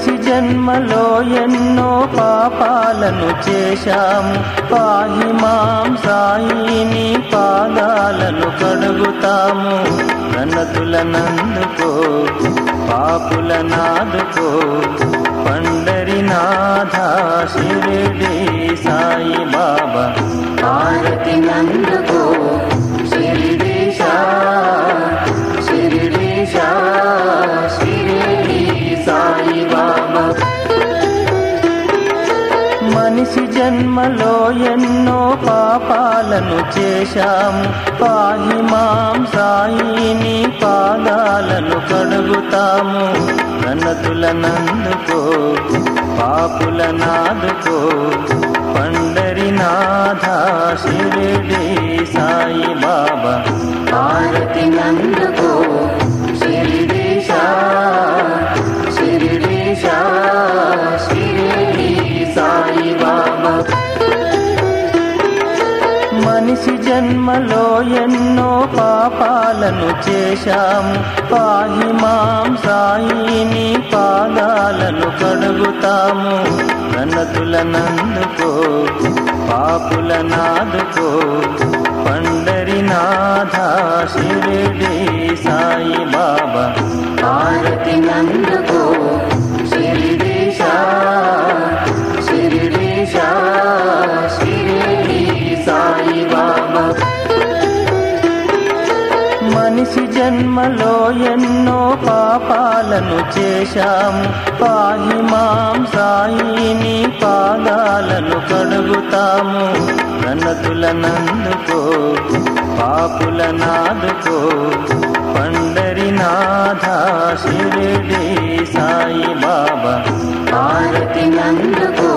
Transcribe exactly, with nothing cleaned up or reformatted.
మనిషి జన్మలో ఎన్నో పాపాలను చేశాము, పాహి మాం సాయి నీ పాదాలను కడుగుతాము. ప్రణతులనందుకో పాపులనాదుకో పండరినాథ షిరిడి సాయి బాబా. హారతి నందుకో షిరిడీశా షిరిడీశా షిరిడి సాయి బాబా. మనిషి జన్మలో ఎన్నో పాపాలను చేశాము, పాహి మాం సాయి నీ పాదాలను కడుగుతాము. ప్రణతులనందుకో పాపులనాదుకో పండరినాథ షిరిడి సాయి బాబా. హారతి నందుకో షిరిడీశా షిరిడీశా షిరిడి సాయి బాబా. మనిషి జన్మలో ఎన్నో పాపాలను చేశాము, పాహి మాం సాయి నీ పాదాలను కడుగుతాము. ప్రణతులనందుకో పాపులనాదుకో పండరినాథ షిరిడి సాయి బాబా. హారతి నందుకో షిరిడీశా షిరిడీశా షిరిడి సాయి బాబా. మనిషి జన్మలో ఎన్నో పాపాలను చేశాము, పాహి మాం సాయి నీ పాదాలను కడుగుతాము. ప్రణతులనందుకో పాపులనాదుకో పండరినాథ షిరిడి సాయి బాబా. హారతి నందుకో